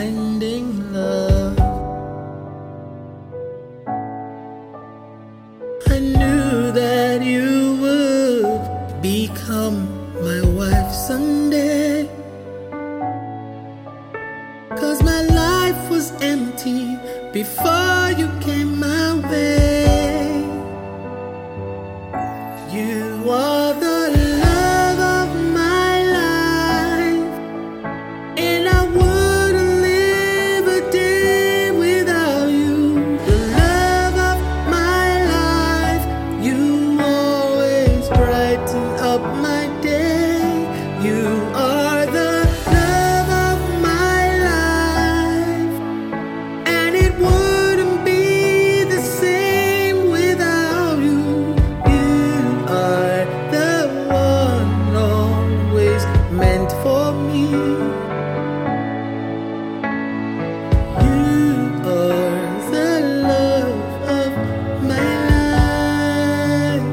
finding love. I knew that you would become my wife someday, 'cause my life was empty before you came my way. You are the love of my life, and I wouldn't live a day without you. The love of my life, you always brighten up my day. You are the love of my life, and it wouldn't be the same without you. You are the one always meant for me. You are the love of my life.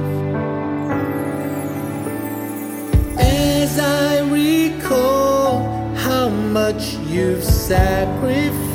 As I recall how much you've sacrificed,